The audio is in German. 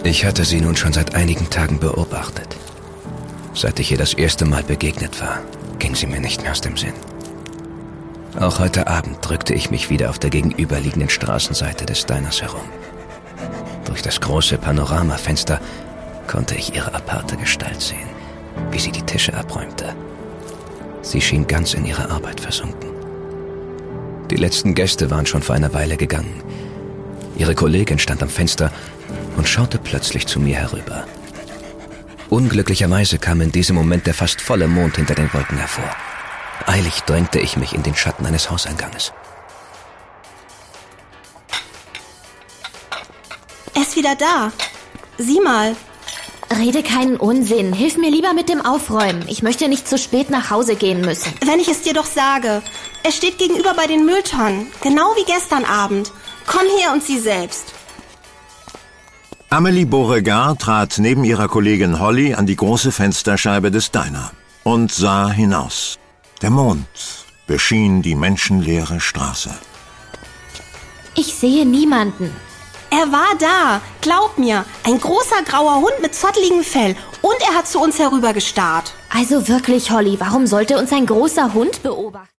Ich hatte sie nun schon seit einigen Tagen beobachtet. Seit ich ihr das erste Mal begegnet war, ging sie mir nicht mehr aus dem Sinn. Auch heute Abend drückte ich mich wieder auf der gegenüberliegenden Straßenseite des Diners herum. Durch das große Panoramafenster konnte ich ihre aparte Gestalt sehen, wie sie die Tische abräumte. Sie schien ganz in ihre Arbeit versunken. Die letzten Gäste waren schon vor einer Weile gegangen. Ihre Kollegin stand am Fenster und schaute plötzlich zu mir herüber. Unglücklicherweise kam in diesem Moment der fast volle Mond hinter den Wolken hervor. Eilig drängte ich mich in den Schatten eines Hauseinganges. Er ist wieder da. Sieh mal. Rede keinen Unsinn. Hilf mir lieber mit dem Aufräumen. Ich möchte nicht zu spät nach Hause gehen müssen. Wenn ich es dir doch sage. Er steht gegenüber bei den Mülltonnen. Genau wie gestern Abend. Komm her und sieh selbst. Amélie Beauregard trat neben ihrer Kollegin Holly an die große Fensterscheibe des Diner und sah hinaus. Der Mond beschien die menschenleere Straße. Ich sehe niemanden. Er war da. Glaub mir. Ein großer grauer Hund mit zotteligem Fell. Und er hat zu uns herübergestarrt. Also wirklich, Holly, warum sollte uns ein großer Hund beobachten?